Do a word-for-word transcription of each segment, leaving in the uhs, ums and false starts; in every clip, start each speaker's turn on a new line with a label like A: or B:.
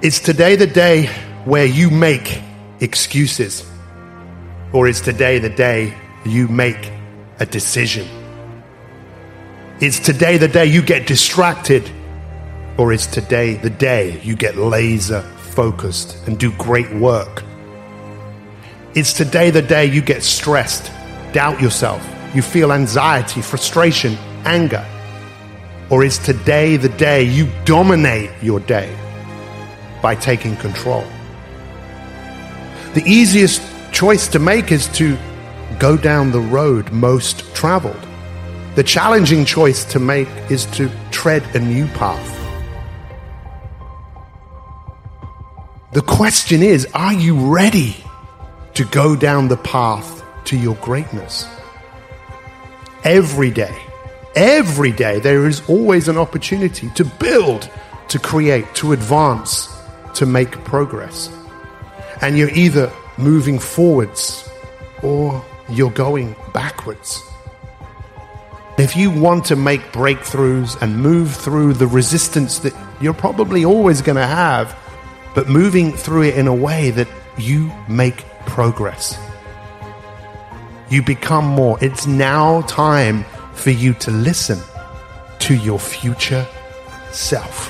A: Is today the day where you make excuses? Or is today the day you make a decision? Is today the day you get distracted? Or is today the day you get laser focused and do great work? Is today the day you get stressed, doubt yourself, you feel anxiety, frustration, anger? Or is today the day you dominate your day by taking control? The easiest choice to make is to go down the road most traveled. The challenging choice to make is to tread a new path. The question is, are you ready to go down the path to your greatness? Every day, every day, there is always an opportunity to build, to create, to advance, to make progress. And you're either moving forwards or you're going backwards. If you want to make breakthroughs and move through the resistance that you're probably always going to have, but moving through it in a way that you make progress, you become more. It's now time for you to listen to your future self.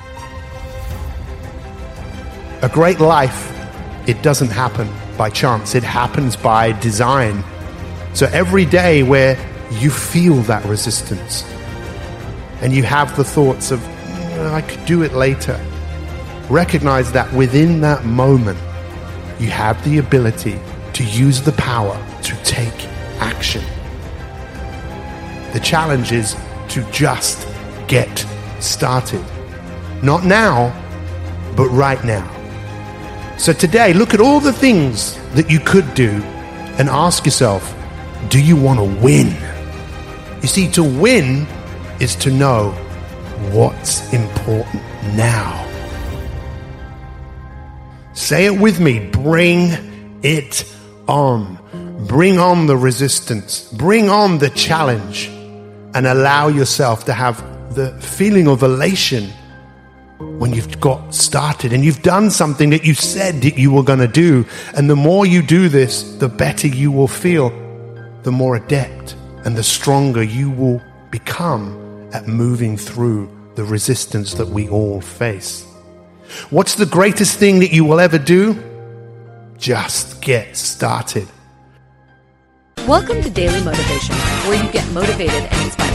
A: A great life, it doesn't happen by chance. It happens by design. So every day where you feel that resistance and you have the thoughts of, mm, I could do it later, recognize that within that moment, you have the ability to use the power to take action. The challenge is to just get started. Not now, but right now. So today, look at all the things that you could do and ask yourself, do you want to win? You see, to win is to know what's important now. Say it with me. Bring it on. Bring on the resistance. Bring on the challenge. And allow yourself to have the feeling of elation when you've got started and you've done something that you said that you were going to do. And the more you do this, the better you will feel, the more adept and the stronger you will become at moving through the resistance that we all face. What's the greatest thing that you will ever do? Just get started.
B: Welcome to Daily Motivation, where you get motivated and inspired.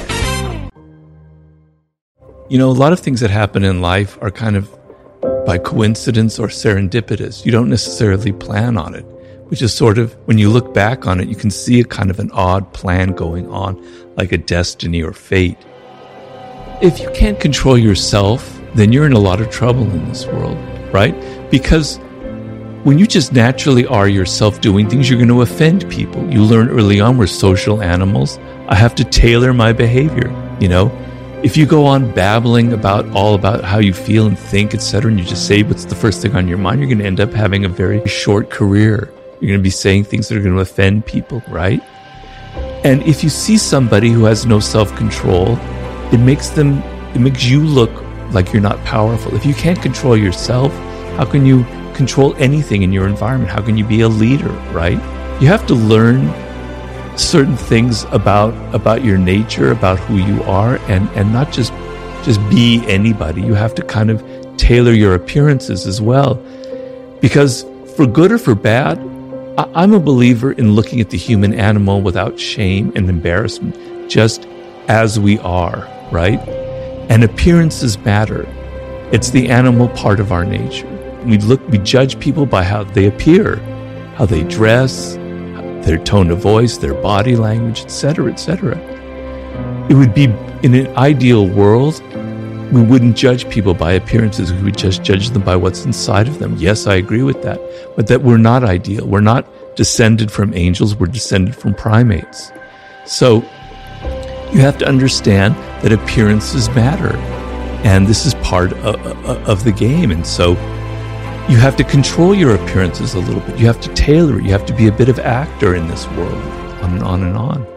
C: You know, a lot of things that happen in life are kind of by coincidence or serendipitous. You don't necessarily plan on it, which is sort of, when you look back on it, you can see a kind of an odd plan going on, like a destiny or fate. If you can't control yourself, then you're in a lot of trouble in this world, right? Because when you just naturally are yourself doing things, you're going to offend people. You learn early on we're social animals. I have to tailor my behavior, you know? If you go on babbling about all about how you feel and think, et cetera, and you just say what's the first thing on your mind, you're going to end up having a very short career. You're going to be saying things that are going to offend people, right? And if you see somebody who has no self-control, it makes them, it makes you look like you're not powerful. If you can't control yourself, how can you control anything in your environment? How can you be a leader, right? You have to learn certain things about about your nature, about who you are, and and not just just be anybody. You have to kind of tailor your appearances as well, because for good or for bad, I, I'm a believer in looking at the human animal without shame and embarrassment, just as we are, right? And appearances matter. It's the animal part of our nature. We look, we judge people by how they appear, how they dress, their tone of voice, their body language, et cetera, et cetera. It would be, in an ideal world, we wouldn't judge people by appearances. We would just judge them by what's inside of them. Yes, I agree with that. But that we're not ideal. We're not descended from angels. We're descended from primates. So you have to understand that appearances matter. And this is part of, of the game. And so you have to control your appearances a little bit. You have to tailor it. You have to be a bit of actor in this world, on and on and on.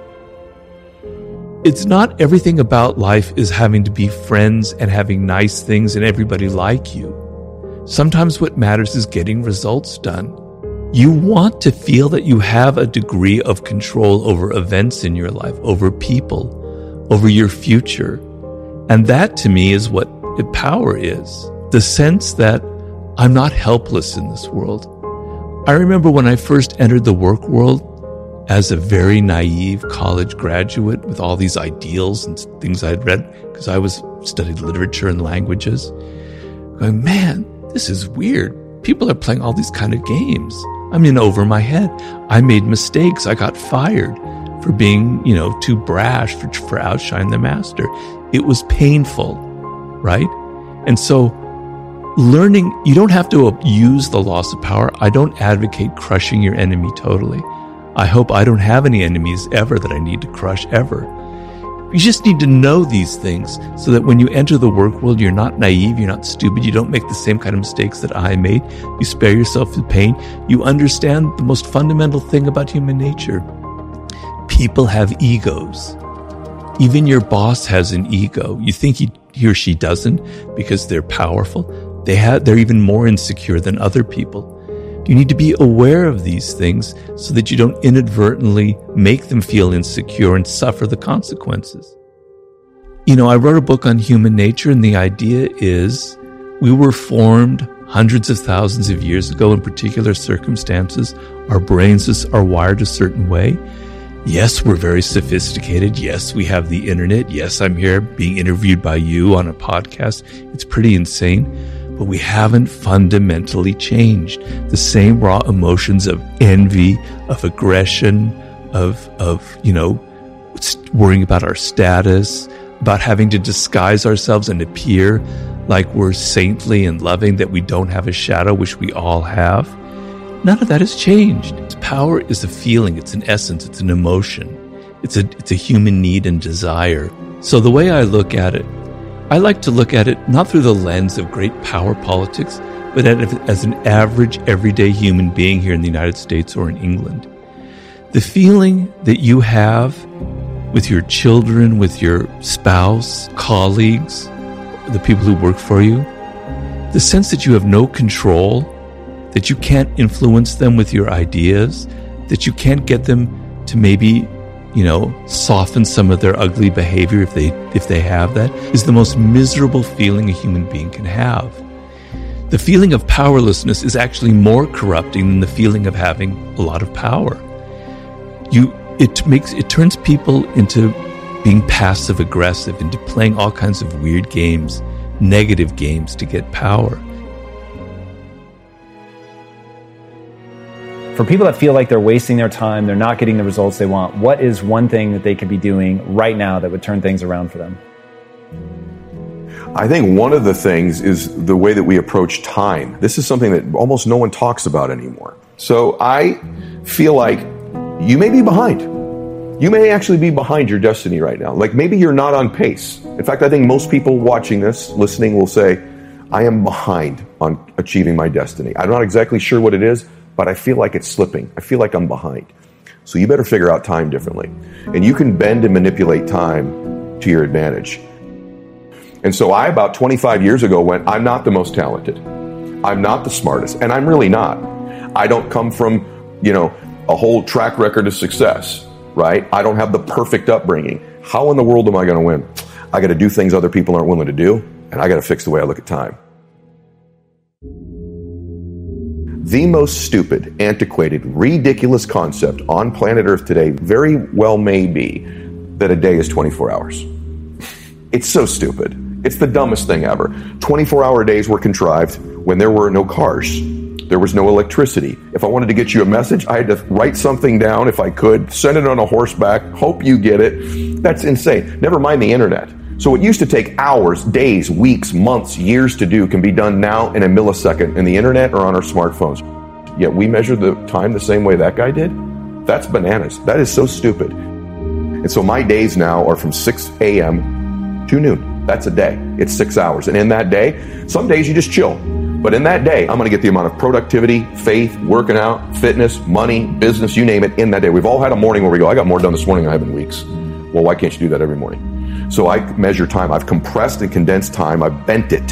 C: It's not everything about life is having to be friends and having nice things and everybody like you. Sometimes what matters is getting results done. You want to feel that you have a degree of control over events in your life, over people, over your future. And that to me is what power is. The sense that I'm not helpless in this world. I remember when I first entered the work world as a very naive college graduate with all these ideals and things I'd read, because I was studied literature and languages, going, man, this is weird. People are playing all these kind of games. I'm in over my head. I made mistakes. I got fired for being, you know, too brash, for, for outshining the master. It was painful, right? And so learning, you don't have to use the loss of power. I don't advocate crushing your enemy totally. I hope I don't have any enemies ever that I need to crush ever. You just need to know these things so that when you enter the work world, you're not naive, you're not stupid, you don't make the same kind of mistakes that I made. You spare yourself the pain. You understand the most fundamental thing about human nature. People have egos. Even your boss has an ego. You think he, he or she doesn't because they're powerful. They have, they're even more insecure than other people. You need to be aware of these things so that you don't inadvertently make them feel insecure and suffer the consequences. You know, I wrote a book on human nature, and the idea is we were formed hundreds of thousands of years ago in particular circumstances. Our brains are wired a certain way. Yes, we're very sophisticated. Yes, we have the internet. Yes, I'm here being interviewed by you on a podcast. It's pretty insane. But we haven't fundamentally changed. The same raw emotions of envy, of aggression, of, of, you know, worrying about our status, about having to disguise ourselves and appear like we're saintly and loving, that we don't have a shadow, which we all have. None of that has changed. Power is a feeling, it's an essence, it's an emotion. It's a, it's a human need and desire. So the way I look at it, I like to look at it not through the lens of great power politics, but as an average, everyday human being here in the United States or in England. The feeling that you have with your children, with your spouse, colleagues, the people who work for you, the sense that you have no control, that you can't influence them with your ideas, that you can't get them to maybe, you know, soften some of their ugly behavior if they if they have that, is the most miserable feeling a human being can have. The feeling of powerlessness is actually more corrupting than the feeling of having a lot of power. You it makes it turns people into being passive aggressive, into playing all kinds of weird games, negative games to get power.
D: For people that feel like they're wasting their time, they're not getting the results they want, what is one thing that they could be doing right now that would turn things around for them?
E: I think one of the things is the way that we approach time. This is something that almost no one talks about anymore. So I feel like you may be behind. You may actually be behind your destiny right now. Like maybe you're not on pace. In fact, I think most people watching this, listening, will say, I am behind on achieving my destiny. I'm not exactly sure what it is, but I feel like it's slipping. I feel like I'm behind. So you better figure out time differently. And you can bend and manipulate time to your advantage. And so I, about twenty-five years ago, went, I'm not the most talented. I'm not the smartest. And I'm really not. I don't come from, you know, a whole track record of success, right? I don't have the perfect upbringing. How in the world am I going to win? I got to do things other people aren't willing to do, and I got to fix the way I look at time. The most stupid, antiquated, ridiculous concept on planet Earth today very well may be that a day is twenty-four hours. It's so stupid. It's the dumbest thing ever. twenty-four hour days were contrived when there were no cars. There was no electricity. If I wanted to get you a message, I had to write something down if I could, send it on a horseback, hope you get it. That's insane. Never mind the internet. So what used to take hours, days, weeks, months, years to do can be done now in a millisecond in the internet or on our smartphones. Yet we measure the time the same way that guy did? That's bananas. That is so stupid. And so my days now are from six a.m. to noon. That's a day. It's six hours. And in that day, some days you just chill. But in that day, I'm going to get the amount of productivity, faith, working out, fitness, money, business, you name it, in that day. We've all had a morning where we go, I got more done this morning than I have in weeks. Well, why can't you do that every morning? So I measure time. I've compressed and condensed time. I've bent it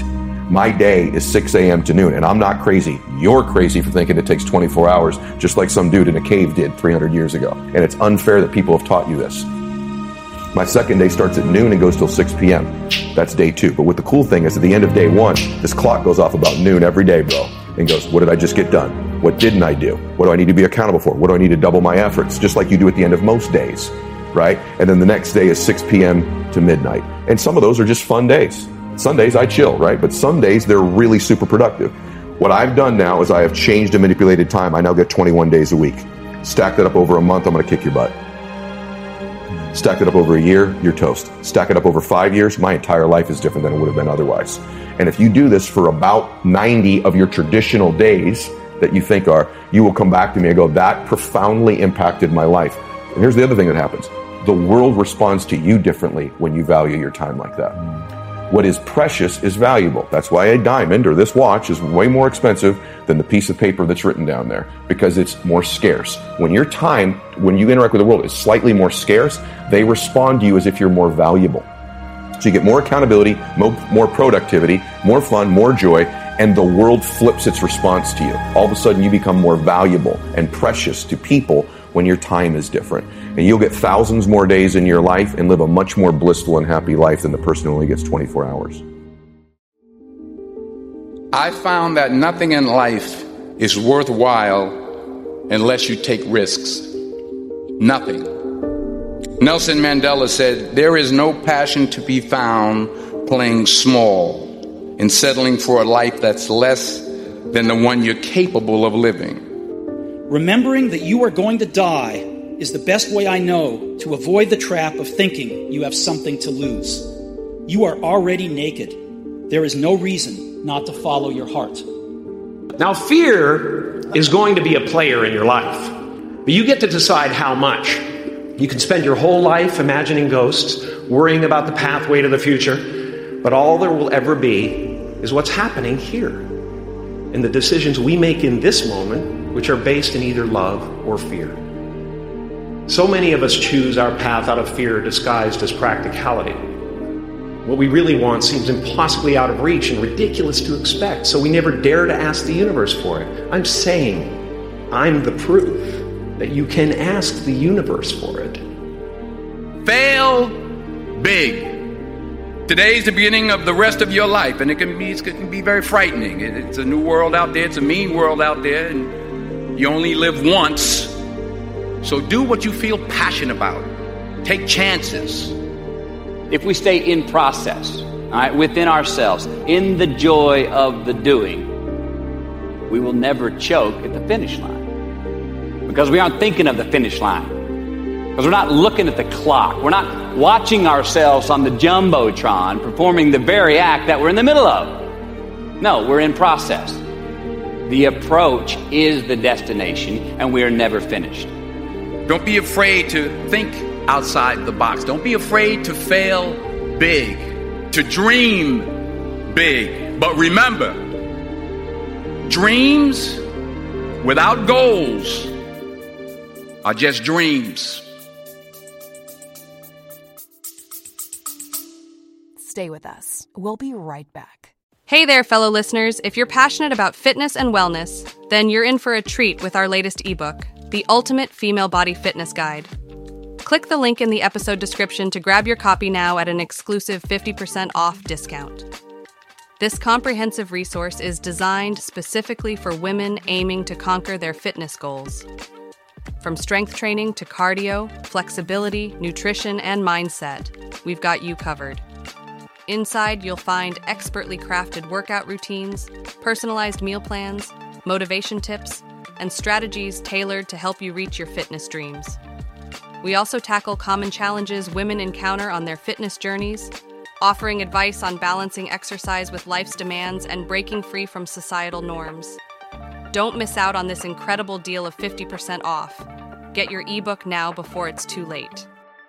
E: My day is six a.m. to noon, and I'm not crazy. You're crazy for thinking it takes twenty-four hours, just like some dude in a cave did three hundred years ago. And it's unfair that people have taught you this. My second day starts at noon and goes till six p.m. That's day two. But what the cool thing is, at the end of day one, this clock goes off about noon every day, bro, and goes, what did I just get done? What didn't I do? What do I need to be accountable for? What do I need to double my efforts? Just like you do at the end of most days, right? And then the next day is six p.m. to midnight. And some of those are just fun days. Sundays I chill, right? But some days they're really super productive. What I've done now is I have changed and manipulated time. I now get twenty-one days a week. Stack that up over a month, I'm going to kick your butt. Stack it up over a year, you're toast. Stack it up over five years, my entire life is different than it would have been otherwise. And if you do this for about ninety of your traditional days that you think are, you will come back to me and go, that profoundly impacted my life. And here's the other thing that happens. The world responds to you differently when you value your time like that. What is precious is valuable. That's why a diamond or this watch is way more expensive than the piece of paper that's written down there, because it's more scarce. When your time, when you interact with the world, is slightly more scarce, they respond to you as if you're more valuable. So you get more accountability, more, more productivity, more fun, more joy, and the world flips its response to you. All of a sudden you become more valuable and precious to people when your time is different. And you'll get thousands more days in your life and live a much more blissful and happy life than the person who only gets twenty-four hours.
F: I found that nothing in life is worthwhile unless you take risks. Nothing. Nelson Mandela said, there is no passion to be found playing small and settling for a life that's less than the one you're capable of living.
G: Remembering that you are going to die is the best way I know to avoid the trap of thinking you have something to lose. You are already naked. There is no reason not to follow your heart.
H: Now, fear is going to be a player in your life, but you get to decide how much. You can spend your whole life imagining ghosts, worrying about the pathway to the future, but all there will ever be is what's happening here, and the decisions we make in this moment, which are based in either love or fear. So many of us choose our path out of fear disguised as practicality. What we really want seems impossibly out of reach and ridiculous to expect, so we never dare to ask the universe for it. I'm saying I'm the proof that you can ask the universe for it.
F: Fail big. Today's the beginning of the rest of your life, and it can be, it can be very frightening. It's a new world out there. It's a mean world out there, and you only live once. So do what you feel passionate about. Take chances.
I: If we stay in process, all right, within ourselves, in the joy of the doing, we will never choke at the finish line. Because we aren't thinking of the finish line. Because we're not looking at the clock. We're not watching ourselves on the Jumbotron performing the very act that we're in the middle of. No, we're in process. The approach is the destination, and we are never finished.
F: Don't be afraid to think outside the box. Don't be afraid to fail big, to dream big. But remember, dreams without goals are just dreams.
J: Stay with us. We'll be right back.
K: Hey there, fellow listeners. If you're passionate about fitness and wellness, then you're in for a treat with our latest ebook, The Ultimate Female Body Fitness Guide. Click the link in the episode description to grab your copy now at an exclusive fifty percent off discount. This comprehensive resource is designed specifically for women aiming to conquer their fitness goals. From strength training to cardio, flexibility, nutrition, and mindset, we've got you covered. Inside, you'll find expertly crafted workout routines, personalized meal plans, motivation tips, and strategies tailored to help you reach your fitness dreams. We also tackle common challenges women encounter on their fitness journeys, offering advice on balancing exercise with life's demands and breaking free from societal norms. Don't miss out on this incredible deal of fifty percent off. Get your ebook now before it's too late.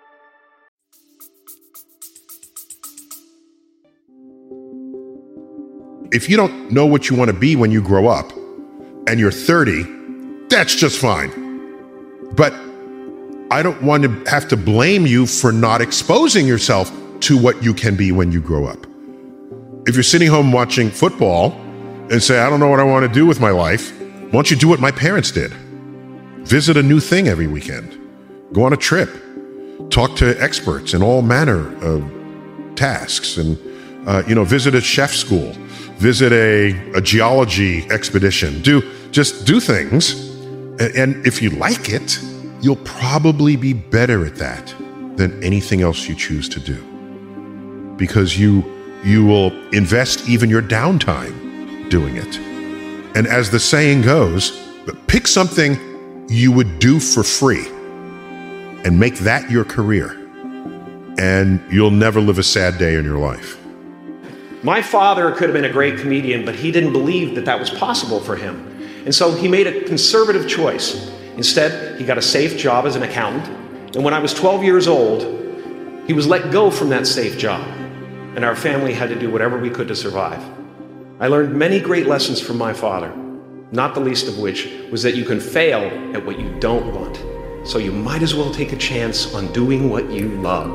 L: If you don't know what you want to be when you grow up and you're thirty, that's just fine. But I don't want to have to blame you for not exposing yourself to what you can be when you grow up. If you're sitting home watching football and say, I don't know what I want to do with my life, why don't you do what my parents did? Visit a new thing every weekend. Go on a trip. Talk to experts in all manner of tasks. And, uh, you know, visit a chef school. Visit a, a geology expedition. Do Just do things. And, and if you like it, you'll probably be better at that than anything else you choose to do. Because you you will invest even your downtime doing it. And as the saying goes, pick something you would do for free and make that your career. And you'll never live a sad day in your life.
H: My father could have been a great comedian, but he didn't believe that that was possible for him. And so he made a conservative choice. Instead, he got a safe job as an accountant. And when I was twelve years old, he was let go from that safe job. And our family had to do whatever we could to survive. I learned many great lessons from my father, not the least of which was that you can fail at what you don't want. So you might as well take a chance on doing what you love.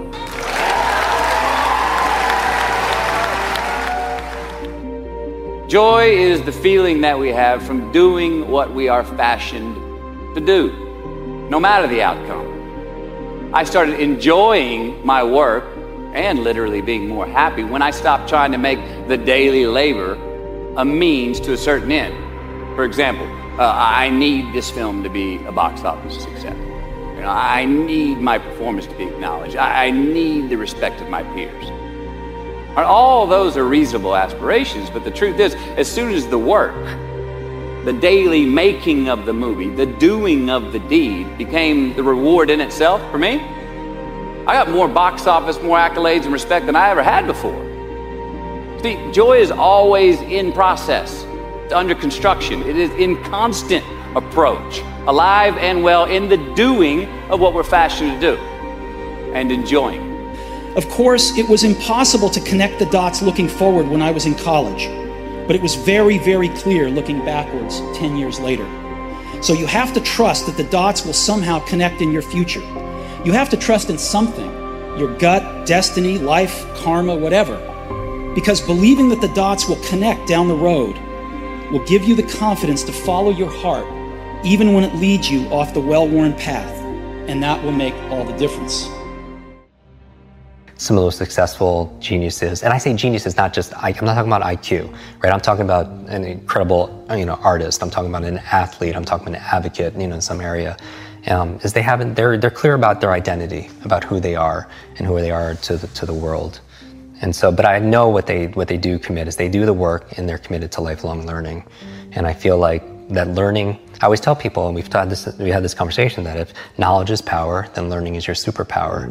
I: Joy is the feeling that we have from doing what we are fashioned to do, no matter the outcome. I started enjoying my work and literally being more happy when I stopped trying to make the daily labor a means to a certain end. For example, uh, I need this film to be a box office success. You know, I need my performance to be acknowledged. I, I need the respect of my peers. All those are reasonable aspirations, but the truth is, as soon as the work, the daily making of the movie, the doing of the deed became the reward in itself for me, I got more box office, more accolades and respect than I ever had before. See, joy is always in process. It's under construction. It is in constant approach, alive and well in the doing of what we're fashioned to do and enjoying.
G: Of course, it was impossible to connect the dots looking forward when I was in college, but it was very, very clear looking backwards ten years later. So you have to trust that the dots will somehow connect in your future. You have to trust in something, your gut, destiny, life, karma, whatever. Because believing that the dots will connect down the road will give you the confidence to follow your heart, even when it leads you off the well-worn path, and that will make all the difference.
M: Some of those successful geniuses, and I say geniuses, not just, I, I'm not talking about I Q, right? I'm talking about an incredible, you know, artist. I'm talking about an athlete. I'm talking about an advocate, you know, in some area. Um, is they haven't, they're they're clear about their identity, about who they are and who they are to the, to the world. And so, but I know what they what they do commit is they do the work and they're committed to lifelong learning. And I feel like that learning, I always tell people, and we've taught this, we had this conversation, that if knowledge is power, then learning is your superpower.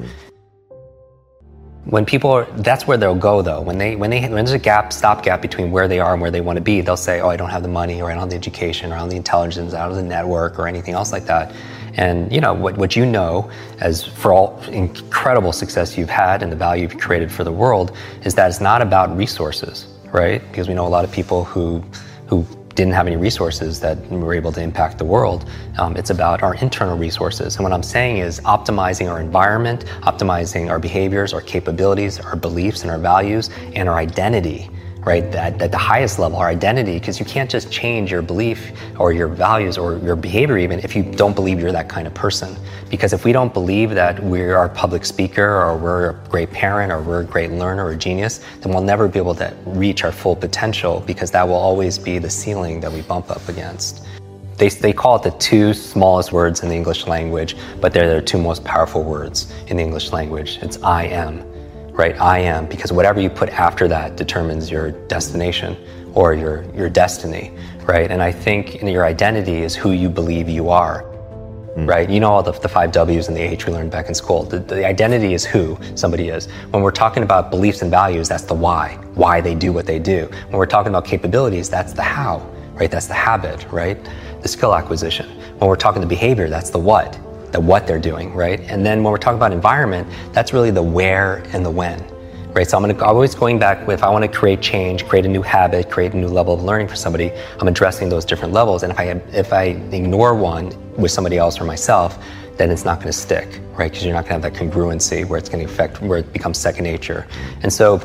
M: When people are, that's where they'll go though. When they, when they, when there's a gap, stopgap between where they are and where they want to be, they'll say, oh, I don't have the money, or I don't have the education, or I don't have the intelligence, I don't have the network, or anything else like that. And you know, what, what you know, as for all incredible success you've had and the value you've created for the world, is that it's not about resources, right? Because we know a lot of people who, who didn't have any resources that were able to impact the world. Um, it's about our internal resources. And what I'm saying is optimizing our environment, optimizing our behaviors, our capabilities, our beliefs and our values, and our identity, right? At, at the highest level, our identity, because you can't just change your belief or your values or your behavior even if you don't believe you're that kind of person. Because if we don't believe that we're a public speaker, or we're a great parent, or we're a great learner or a genius, then we'll never be able to reach our full potential, because that will always be the ceiling that we bump up against. They, they call it the two smallest words in the English language, but they're the two most powerful words in the English language. It's I am. Right, I am, because whatever you put after that determines your destination or your your destiny, right? And I think your identity is who you believe you are, mm. right? You know all the, the five W's and the H we learned back in school. The, the identity is who somebody is. When we're talking about beliefs and values, that's the why, why they do what they do. When we're talking about capabilities, that's the how, right? That's the habit, right? The skill acquisition. When we're talking the behavior, that's the what. The what they're doing, right? And then when we're talking about environment, that's really the where and the when, right? So I'm gonna, always going back, if I wanna create change, create a new habit, create a new level of learning for somebody, I'm addressing those different levels. And if I if I ignore one with somebody else or myself, then it's not gonna stick, right? Because you're not gonna have that congruency where it's gonna affect, where it becomes second nature. And so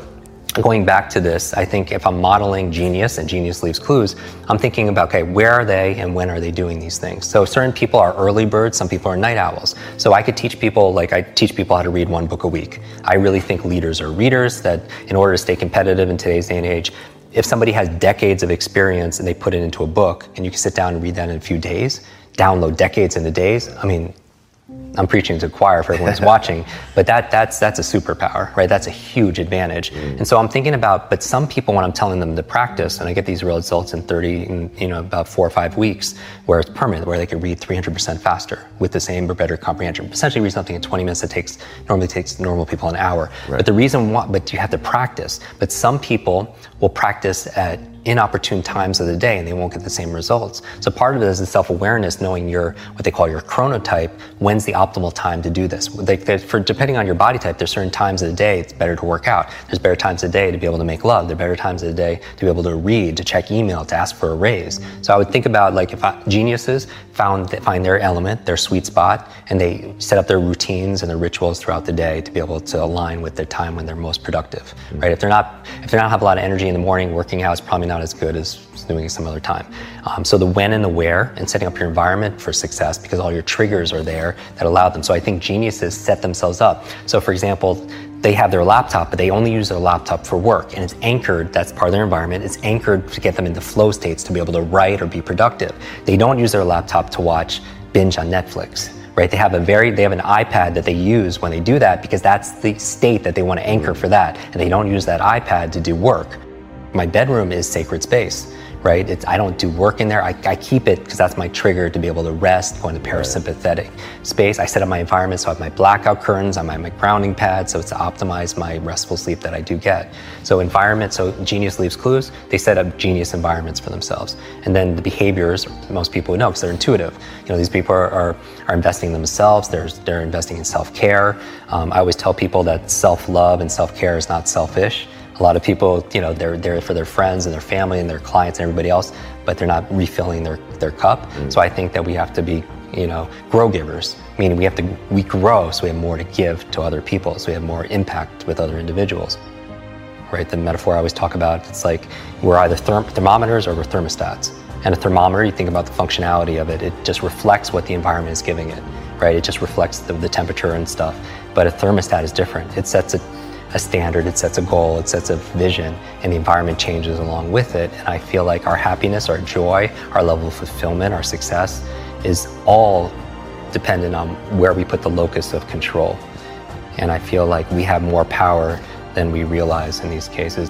M: going back to this, I think if I'm modeling Genius and Genius Leaves Clues, I'm thinking about, okay, where are they and when are they doing these things? So certain people are early birds, some people are night owls. So I could teach people, like I teach people how to read one book a week. I really think leaders are readers, that in order to stay competitive in today's day and age, if somebody has decades of experience and they put it into a book and you can sit down and read that in a few days, download decades into days, I mean, I'm preaching to the choir for everyone who's watching, but that that's that's a superpower, right? That's a huge advantage. Mm. And so I'm thinking about, but some people, when I'm telling them to practice, and I get these results in thirty, in, you know, about four or five weeks, where it's permanent, where they can read three hundred percent faster with the same or better comprehension. Essentially read something in twenty minutes that takes, normally takes normal people an hour. Right. But the reason why, but you have to practice. But some people will practice at inopportune times of the day and they won't get the same results. So part of it is the self-awareness, knowing your, what they call your chronotype, when's the optimal time to do this. Like for, depending on your body type, there's certain times of the day it's better to work out. There's better times of the day to be able to make love. There are better times of the day to be able to read, to check email, to ask for a raise. So I would think about, like, if I, geniuses found, find their element, their sweet spot, and they set up their routines and their rituals throughout the day to be able to align with their time when they're most productive, mm-hmm. right? If they're not, if they're not have a lot of energy in the morning, working out is probably not as good as doing it some other time. Um, so the when and the where, and setting up your environment for success, because all your triggers are there that allow them. So I think geniuses set themselves up. So for example, they have their laptop, but they only use their laptop for work, and it's anchored, that's part of their environment, it's anchored to get them into flow states to be able to write or be productive. They don't use their laptop to watch binge on Netflix. Right? They have a very, they have an iPad that they use when they do that, because that's the state that they want to anchor for that, and they don't use that iPad to do work. My bedroom is sacred space, right? It's, I don't do work in there. I, I keep it because that's my trigger to be able to rest, go into parasympathetic space. I set up my environment, so I have my blackout curtains, I have my grounding pad, so it's to optimize my restful sleep that I do get. So environment, so Genius Leaves Clues, they set up genius environments for themselves. And then the behaviors, most people know because they're intuitive. You know, these people are, are, are investing in themselves, they're, they're investing in self-care. Um, I always tell people that self-love and self-care is not selfish. A lot of people, you know, they're there for their friends and their family and their clients and everybody else, but they're not refilling their, their cup. Mm. So I think that we have to be, you know, grow givers, meaning we have to, we grow so we have more to give to other people, so we have more impact with other individuals, right? The metaphor I always talk about, it's like we're either therm- thermometers or we're thermostats. And a thermometer, you think about the functionality of it, it just reflects what the environment is giving it, right? It just reflects the, the temperature and stuff. But a thermostat is different. It sets a a standard, it sets a goal, it sets a vision, and the environment changes along with it. And I feel like our happiness, our joy, our level of fulfillment, our success is all dependent on where we put the locus of control. And I feel like we have more power than we realize in these cases.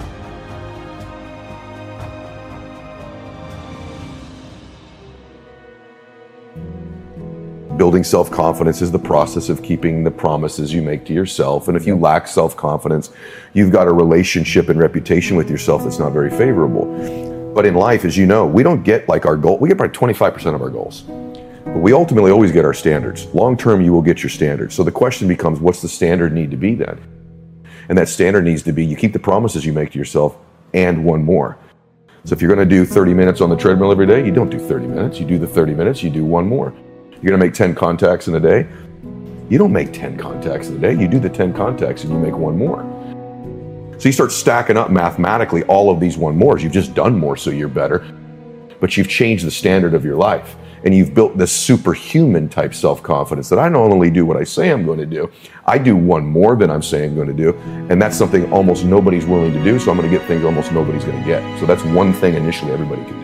E: Building self-confidence is the process of keeping the promises you make to yourself. And if you lack self-confidence, you've got a relationship and reputation with yourself that's not very favorable. But in life, as you know, we don't get like our goal. We get probably twenty-five percent of our goals. But we ultimately always get our standards. Long-term, you will get your standards. So the question becomes, what's the standard need to be then? And that standard needs to be, you keep the promises you make to yourself and one more. So if you're going to do thirty minutes on the treadmill every day, you don't do thirty minutes. You do the thirty minutes, you do one more. You're going to make ten contacts in a day. You don't make ten contacts in a day. You do the ten contacts and you make one more. So you start stacking up mathematically all of these one mores. You've just done more, so you're better. But you've changed the standard of your life. And you've built this superhuman type self-confidence that I not only do what I say I'm going to do, I do one more than I'm saying I'm going to do. And that's something almost nobody's willing to do. So I'm going to get things almost nobody's going to get. So that's one thing initially everybody can do.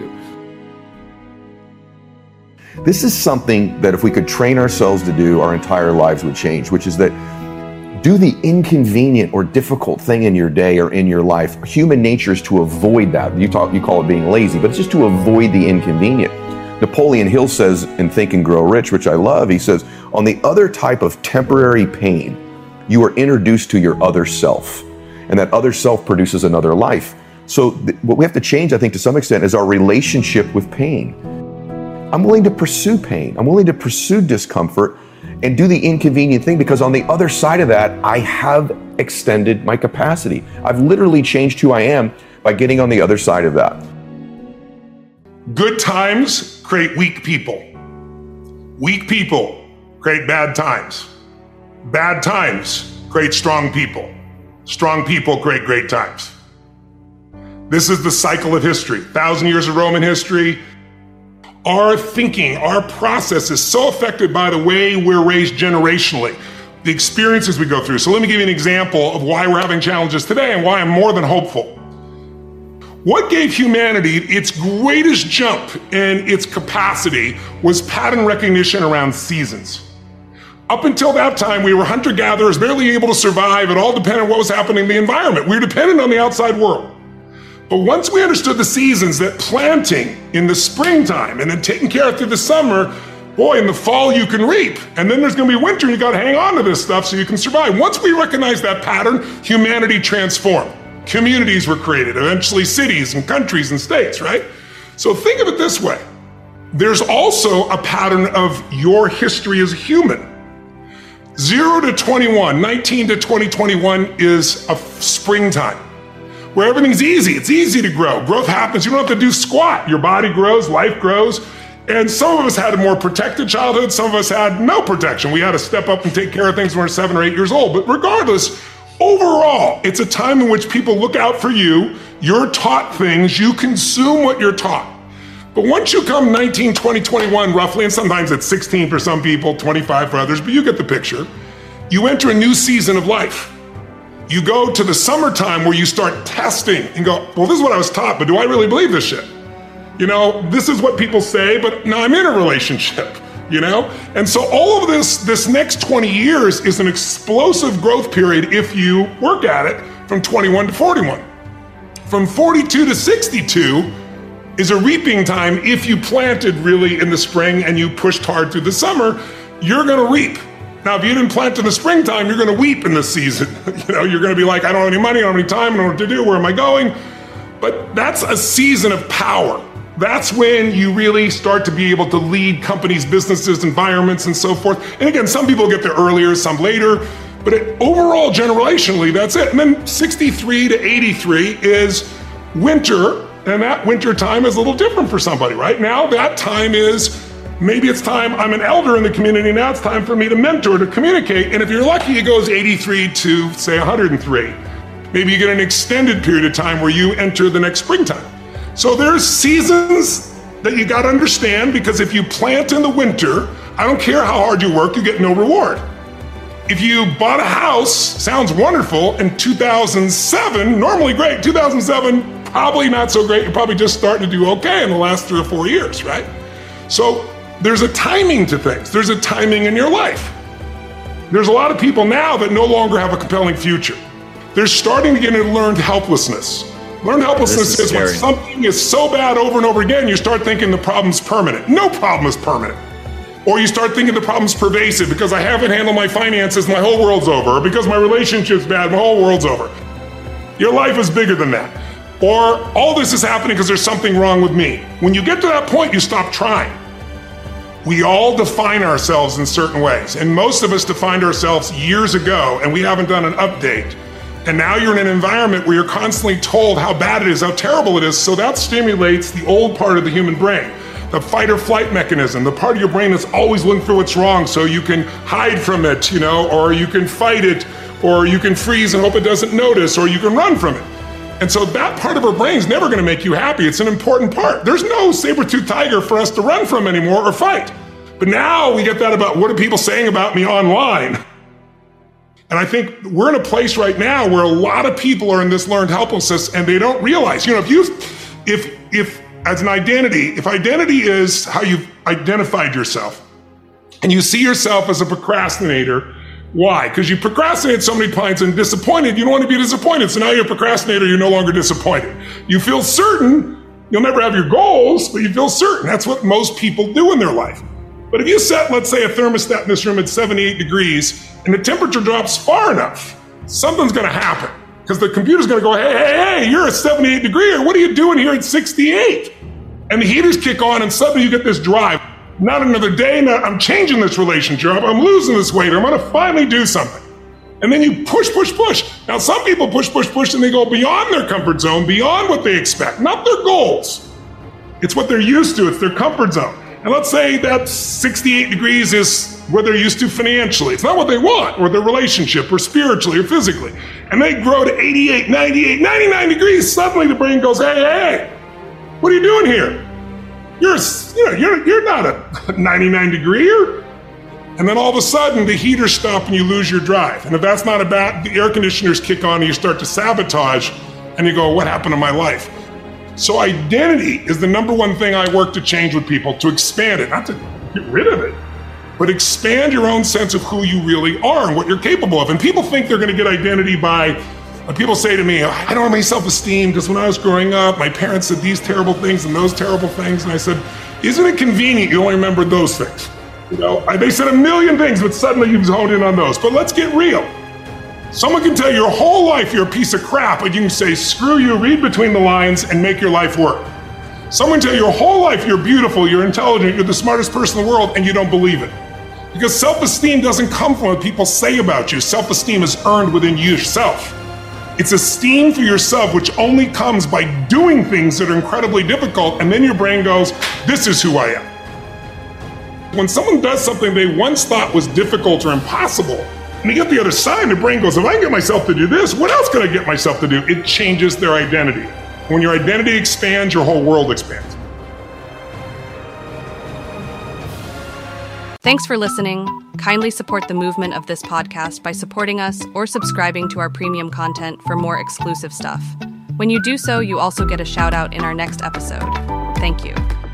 E: This is something that if we could train ourselves to do, our entire lives would change, which is that do the inconvenient or difficult thing in your day or in your life. Human nature is to avoid that. You talk, you call it being lazy, but it's just to avoid the inconvenient. Napoleon Hill says in Think and Grow Rich, which I love, he says, on the other type of temporary pain, you are introduced to your other self, and that other self produces another life. So th- what we have to change, I think, to some extent, is our relationship with pain. I'm willing to pursue pain. I'm willing to pursue discomfort and do the inconvenient thing, because on the other side of that, I have extended my capacity. I've literally changed who I am by getting on the other side of that.
N: Good times create weak people. Weak people create bad times. Bad times create strong people. Strong people create great times. This is the cycle of history. Thousand years of Roman history. Our thinking, our process is so affected by the way we're raised generationally, the experiences we go through. So let me give you an example of why we're having challenges today and why I'm more than hopeful. What gave humanity its greatest jump in its capacity was pattern recognition around seasons. Up until that time, we were hunter-gatherers, barely able to survive. It all depended on what was happening in the environment. We were dependent on the outside world. But once we understood the seasons, that planting in the springtime and then taking care of through the summer, boy, in the fall you can reap. And then there's going to be winter and you got to hang on to this stuff so you can survive. Once we recognized that pattern, humanity transformed. Communities were created, eventually cities and countries and states, right? So think of it this way. There's also a pattern of your history as a human. Zero to twenty-one, nineteen to twenty, twenty-one is a springtime where everything's easy. It's easy to grow. Growth happens. You don't have to do squat. Your body grows, life grows. And some of us had a more protected childhood. Some of us had no protection. We had to step up and take care of things when we were seven or eight years old. But regardless, overall, it's a time in which people look out for you. You're taught things. You consume what you're taught. But once you come nineteen, twenty, twenty-one roughly, and sometimes it's sixteen for some people, twenty-five for others, but you get the picture, you enter a new season of life. You go to the summertime where you start testing and go, well, this is what I was taught, but do I really believe this shit? You know, this is what people say, but now I'm in a relationship, you know? And so all of this, this next twenty years is an explosive growth period if you work at it from twenty-one to forty-one. From forty-two to sixty-two is a reaping time. If you planted really in the spring and you pushed hard through the summer, you're gonna reap. Now, if you didn't plant in the springtime, you're gonna weep in the season. You know, you're gonna be like, I don't have any money, I don't have any time, I don't know what to do, where am I going? But that's a season of power. That's when you really start to be able to lead companies, businesses, environments, and so forth. And again, some people get there earlier, some later, but it, overall, generationally, that's it. And then sixty-three to eighty-three is winter, and that winter time is a little different for somebody. Right now, that time is, maybe it's time, I'm an elder in the community, now it's time for me to mentor, to communicate. And if you're lucky, it goes eighty-three to, say, one hundred three. Maybe you get an extended period of time where you enter the next springtime. So there's seasons that you got to understand, because if you plant in the winter, I don't care how hard you work, you get no reward. If you bought a house, sounds wonderful, in two thousand seven, normally great, two thousand seven, probably not so great, you're probably just starting to do okay in the last three or four years, right? So there's a timing to things. There's a timing in your life. There's a lot of people now that no longer have a compelling future. They're starting to get into learned helplessness. Learned helplessness is, is when something is so bad over and over again, you start thinking the problem's permanent. No problem is permanent. Or you start thinking the problem's pervasive because I haven't handled my finances, my whole world's over. Or because my relationship's bad, my whole world's over. Your life is bigger than that. Or all this is happening because there's something wrong with me. When you get to that point, you stop trying. We all define ourselves in certain ways. And most of us defined ourselves years ago, and we haven't done an update. And now you're in an environment where you're constantly told how bad it is, how terrible it is. So that stimulates the old part of the human brain, the fight or flight mechanism, the part of your brain that's always looking for what's wrong so you can hide from it, you know, or you can fight it, or you can freeze and hope it doesn't notice, or you can run from it. And so that part of our brain is never going to make you happy. It's an important part. There's no saber-toothed tiger for us to run from anymore or fight. But now we get that about what are people saying about me online? And I think we're in a place right now where a lot of people are in this learned helplessness and they don't realize, you know, if you, if, if as an identity, if identity is how you've identified yourself and you see yourself as a procrastinator, why? Because you procrastinated so many times and disappointed, you don't want to be disappointed. So now you're a procrastinator, you're no longer disappointed. You feel certain, you'll never have your goals, but you feel certain. That's what most people do in their life. But if you set, let's say, a thermostat in this room at seventy-eight degrees and the temperature drops far enough, something's going to happen. Because the computer's going to go, hey, hey, hey, you're at seventy-eight degrees. What are you doing here at sixty-eight? And the heaters kick on and suddenly you get this drive. Not another day, not, I'm changing this relationship. I'm losing this weight. I'm going to finally do something. And then you push, push, push. Now, some people push, push, push, and they go beyond their comfort zone, beyond what they expect, not their goals. It's what they're used to. It's their comfort zone. And let's say that sixty-eight degrees is what they're used to financially. It's not what they want, or their relationship, or spiritually, or physically. And they grow to eighty-eight, ninety-eight, ninety-nine degrees. Suddenly the brain goes, hey, hey, what are you doing here? You're, you know, you're, you're not a ninety-nine degreer. And then all of a sudden the heaters stop and you lose your drive. And if that's not about, the air conditioners kick on and you start to sabotage and you go, what happened to my life? So identity is the number one thing I work to change with people, to expand it, not to get rid of it, but expand your own sense of who you really are and what you're capable of. And people think they're going to get identity by, when people say to me, I don't have any self-esteem because when I was growing up, my parents said these terrible things and those terrible things. And I said, isn't it convenient you only remembered those things? You know, they said a million things, but suddenly you've honed in on those. But let's get real. Someone can tell you your whole life you're a piece of crap, and you can say, screw you, read between the lines and make your life work. Someone can tell you your whole life you're beautiful, you're intelligent, you're the smartest person in the world, and you don't believe it. Because self-esteem doesn't come from what people say about you. Self-esteem is earned within yourself. It's esteem for yourself, which only comes by doing things that are incredibly difficult, and then your brain goes, this is who I am. When someone does something they once thought was difficult or impossible, and you get the other side, the brain goes, if I can get myself to do this, what else can I get myself to do? It changes their identity. When your identity expands, your whole world expands.
K: Thanks for listening. Kindly support the movement of this podcast by supporting us or subscribing to our premium content for more exclusive stuff. When you do so, you also get a shout out in our next episode. Thank you.